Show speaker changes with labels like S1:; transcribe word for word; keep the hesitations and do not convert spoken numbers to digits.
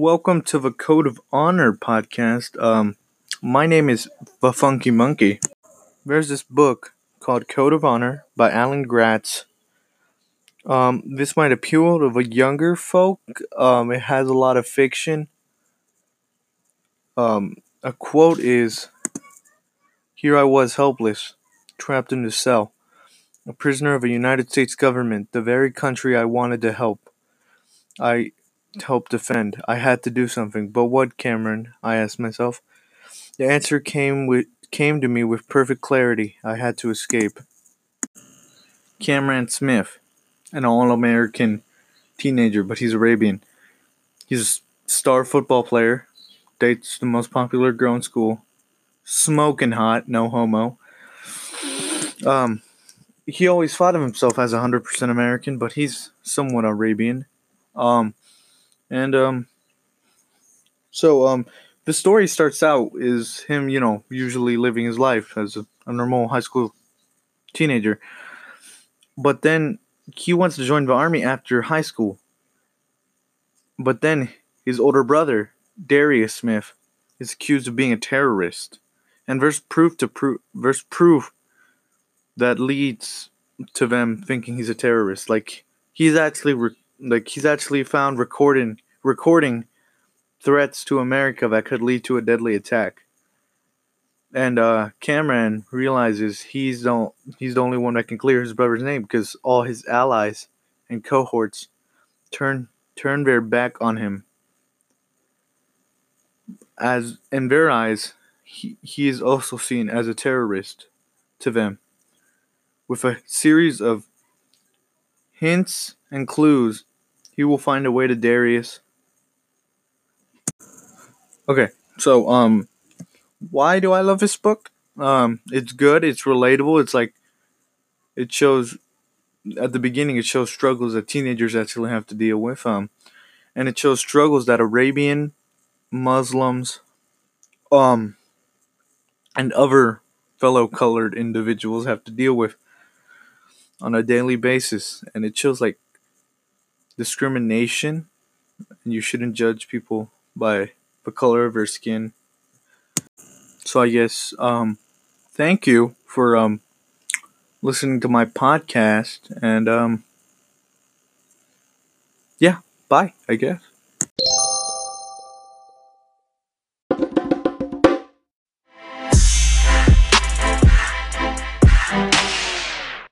S1: Welcome to the Code of Honor podcast. Um, my name is The Funky Monkey. There's this book called Code of Honor by Alan Gratz. Um, this might appeal to the younger folk. Um, it has a lot of fiction. Um, a quote is, "Here I was helpless, trapped in a cell, a prisoner of a United States government, the very country I wanted to help. I help defend. I had to do something. But what, Cameron? I asked myself. The answer came with came to me with perfect clarity. I had to escape. Cameron Smith, an all-American teenager, but he's Arabian. He's a star football player, dates the most popular girl in school, smoking hot, no homo. Um, he always thought of himself as one hundred percent American, but he's somewhat Arabian. Um, and um, so um, the story starts out is him, you know, usually living his life as a, a normal high school teenager. But then he wants to join the army after high school. But then his older brother, Darius Smith, is accused of being a terrorist. And there's proof to prove there's proof that leads to them thinking he's a terrorist. Like he's actually re- like he's actually found recording recording threats to America that could lead to a deadly attack. And uh, Cameron realizes he's the, he's the only one that can clear his brother's name because all his allies and cohorts turn turn their back on him. As in their eyes, he, he is also seen as a terrorist to them. With a series of hints and clues, he will find a way to Darius. Okay, so um, why do I love this book? Um, it's good. It's relatable. It's like it shows at the beginning. It shows struggles that teenagers actually have to deal with. Um, and it shows struggles that Arabian Muslims, um, and other fellow colored individuals have to deal with on a daily basis. And it shows like discrimination, and you shouldn't judge people by the color of their skin. So I guess um, thank you for um listening to my podcast, and um, yeah, bye, I guess.